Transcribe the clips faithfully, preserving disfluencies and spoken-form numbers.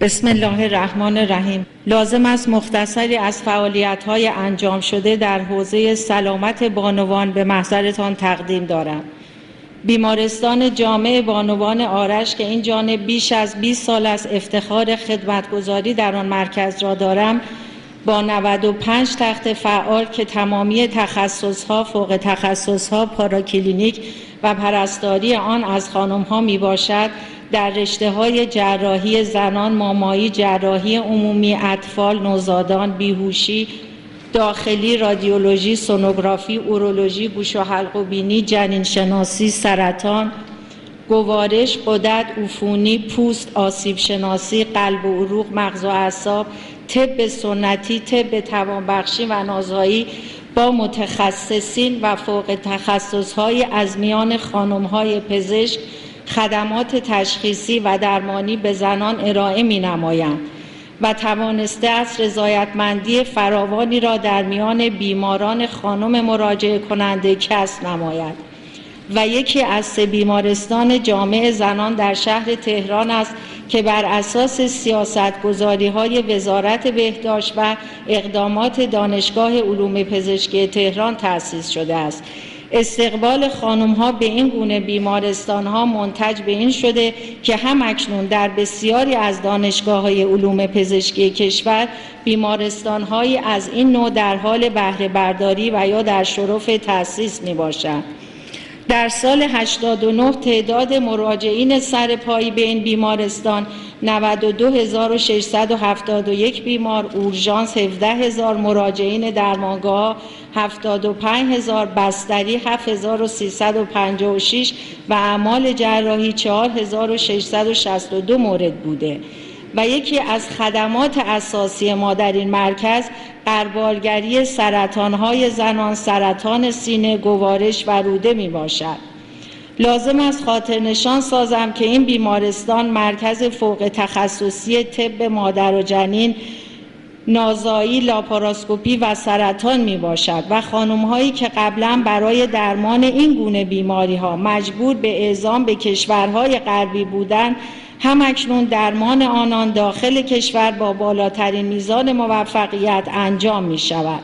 بسم الله الرحمن الرحیم. لازم است مختصری از فعالیت‌های انجام شده در حوزه سلامت بانوان به محضرتان تقدیم دارم. بیمارستان جامع بانوان آرش که این جانب بیش از بیست سال است افتخار خدمتگزاری در آن مرکز را دارم، با نود و پنج تخت فعال که تمامی تخصصها، فوق تخصصها، پاراکلینیک و پرستاری آن از خانم‌ها می باشد، در رشته‌های جراحی زنان، مامایی، جراحی عمومی، اطفال، نوزادان، بیهوشی، داخلی، رادیولوژی، سونوگرافی، اورولوژی، گوش و حلق و بینی، جنین شناسی، سرطان، گوارش، غدد، عفونی، پوست، آسیب شناسی، قلب و عروق، مغز و اعصاب، طب سنتی، طب توانبخشی و نازایی با متخصصین و فوق تخصص‌های از میان خانم‌های پزشک خدمات تشخیصی و درمانی به زنان ارائه می‌نمایند و توانسته است رضایتمندی فراوانی را در میان بیماران خانم مراجعه کننده کسب نماید و یکی از سه بیمارستان جامع زنان در شهر تهران است که بر اساس سیاست‌گذاری‌های وزارت بهداشت و اقدامات دانشگاه علوم پزشکی تهران تأسیس شده است. استقبال خانم‌ها به این گونه بیمارستان‌ها منتج به این شده که هم اکنون در بسیاری از دانشگاه‌های علوم پزشکی کشور بیمارستان‌هایی از این نوع در حال بهره برداری و یا در شرف تأسیس می‌باشند. در سال هشتاد و نه تعداد مراجعین سرپایی به این بیمارستان نود و دو هزار و ششصد و هفتاد و یک بیمار، اورژانس هفده هزار، مراجعین درمانگاه هفتاد و پنج هزار، بستری هفت هزار و سیصد و پنجاه و شش و اعمال جراحی چهار هزار و ششصد و شصت و دو مورد بوده و یکی از خدمات اساسی ما در این مرکز غربالگری سرطان‌های زنان، سرطان سینه، گوارش و روده می باشد. لازم است خاطر نشان سازم که این بیمارستان مرکز فوق تخصصی طب مادر و جنین، نازایی، لاپاراسکوپی و سرطان می باشد و خانم‌هایی که قبلا برای درمان این گونه بیماری‌ها مجبور به اعزام به کشورهای غربی بودند، هم اکنون درمان آنان داخل کشور با بالاترین میزان موفقیت انجام می شود.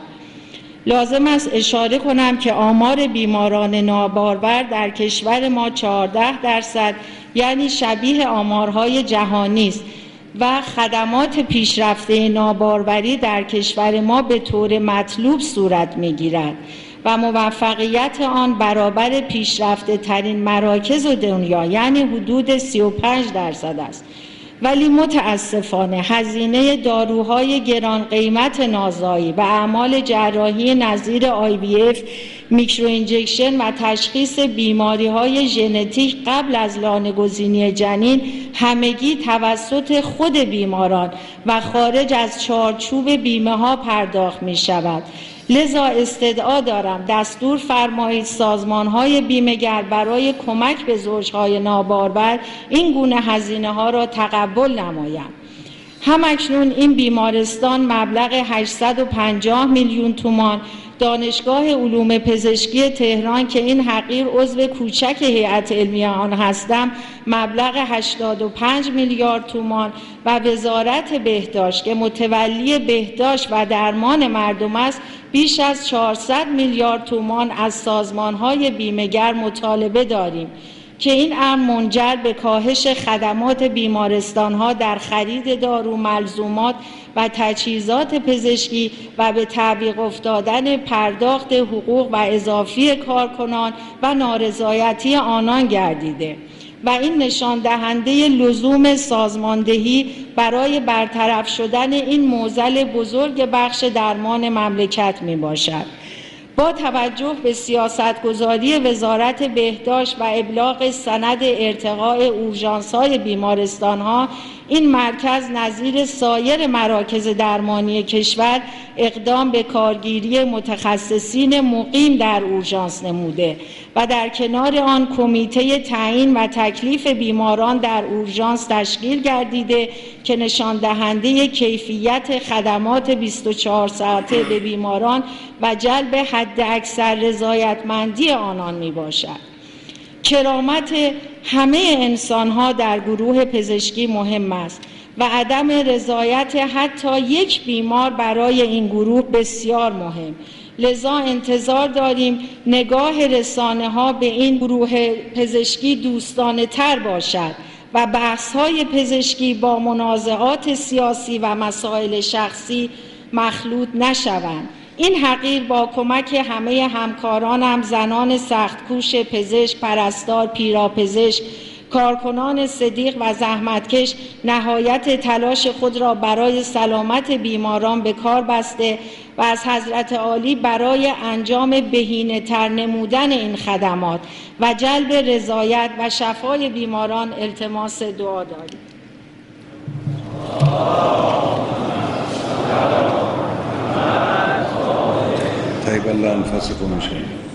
لازم است اشاره کنم که آمار بیماران نابارور در کشور ما چهارده درصد یعنی شبیه آمارهای جهانی است و خدمات پیشرفته ناباروری در کشور ما به طور مطلوب صورت می گیرد و موفقیت آن برابر پیشرفته ترین مراکز دنیا یعنی حدود سی و پنج درصد است. ولی متاسفانه هزینه داروهای گران قیمت نازایی و اعمال جراحی نظیر آی وی اف، میکرو اینجکشن و تشخیص بیماری های ژنتیک قبل از لانه‌گزینی جنین همگی توسط خود بیماران و خارج از چارچوب بیمه ها پرداخت می شود. لذا استدعا دارم دستور فرمایید سازمان‌های بیمه‌گر برای کمک به زوجهای نابارور این گونه هزینه ها را تقبل نمایند. همکنون این بیمارستان مبلغ هشتصد و پنجاه میلیون تومان، دانشگاه علوم پزشکی تهران که این حقیر عضو کوچک هیئت علمی آن هستم مبلغ هشتاد و پنج میلیارد تومان و وزارت بهداشت که متولی بهداشت و درمان مردم است بیش از چهارصد میلیارد تومان از سازمان‌های بیمه‌گر مطالبه داریم که این امر منجر به کاهش خدمات بیمارستان‌ها در خرید دارو، ملزومات و تجهیزات پزشکی و به تعویق افتادن پرداخت حقوق و اضافی کارکنان و نارضایتی آنان گردیده و این نشان دهنده لزوم سازماندهی برای برطرف شدن این معضل بزرگ بخش درمان مملکت می باشد. با توجه به سیاستگذاری وزارت بهداشت و ابلاغ سند ارتقاء اورژانس‌های بیمارستان‌ها، این مرکز نظیر سایر مراکز درمانی کشور اقدام به کارگیری متخصصین مقیم در اورژانس نموده و در کنار آن کمیته تعیین و تکلیف بیماران در اورژانس تشکیل گردیده که نشان دهنده کیفیت خدمات بیست و چهار ساعته به بیماران و جلب حد اکثر رضایتمندی آنان می باشد. کرامت همه انسان‌ها در گروه پزشکی مهم است و عدم رضایت حتی یک بیمار برای این گروه بسیار مهم. لذا انتظار داریم نگاه رسانه‌ها به این گروه پزشکی دوستانه تر باشد و بحث‌های پزشکی با منازعات سیاسی و مسائل شخصی مخلوط نشوند. این حقیر با کمک همه همکارانم، زنان سختکوش پزشک، پرستار، پیراپزشک، کارکنان صدیق و زحمتکش نهایت تلاش خود را برای سلامت بیماران به کار بسته و از حضرت عالی برای انجام بهینه‌تر نمودن این خدمات و جلب رضایت و شفای بیماران التماس دعا داریم. طيب الله أنفاسكم شيئا.